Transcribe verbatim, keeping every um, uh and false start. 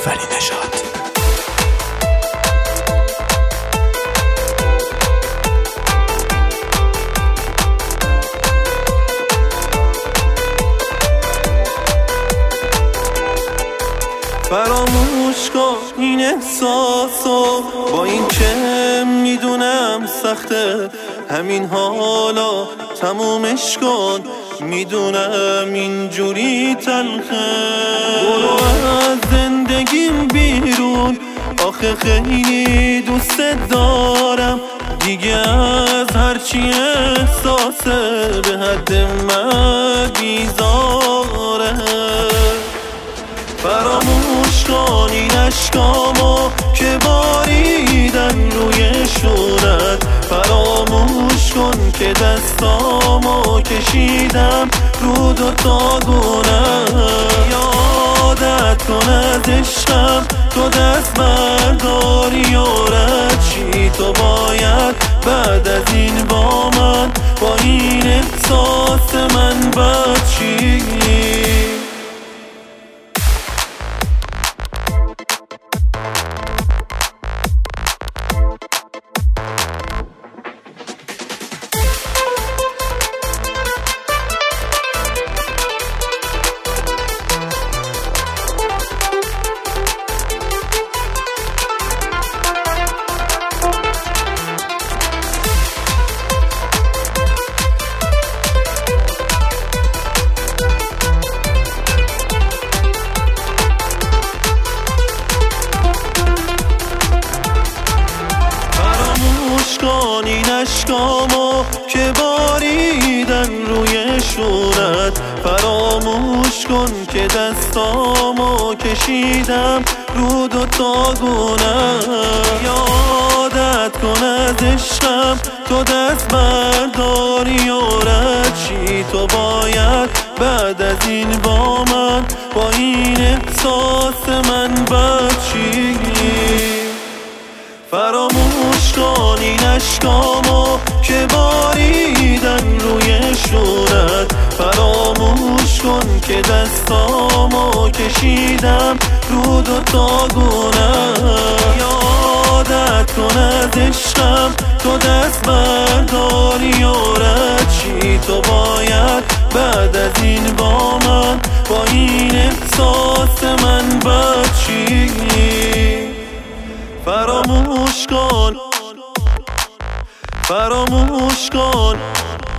ولی نژاد. فراموش کن این احساسو، با این که میدونم سخته، همین حالا تمومش کن، میدونم اینجوری تلخه. برو از زندگیم بیرون، آخه خیلی دوست دارم، دیگه از هرچی احساسه به حد من بیزاره. فراموش کن این اشکامو که باریدن روی شونت، فراموش کن که دستامو کشیدم رو دوتا گونت. یادت کن از عشقم تو دست برداری و رد چی، تو باید بعد از این با من با این احساس من بد چی. این اشکامو که باریدن روی شونت، فراموش کن که دستامو کشیدم رو دوتا گونت. یادت کن از عشقم تو دست برداری و رد چی، تو باید بعد از این با من با این احساس من بد چی. فراموش کن این اشکامو که باریدن روی شونت، فراموش کن که دستامو کشیدم رو دوتا گونت. یادت کن از عشقم تو دست برداری و رد چی، تو باید بعد از این با من با این احساس من بد چی. فراموش کن فراموش کن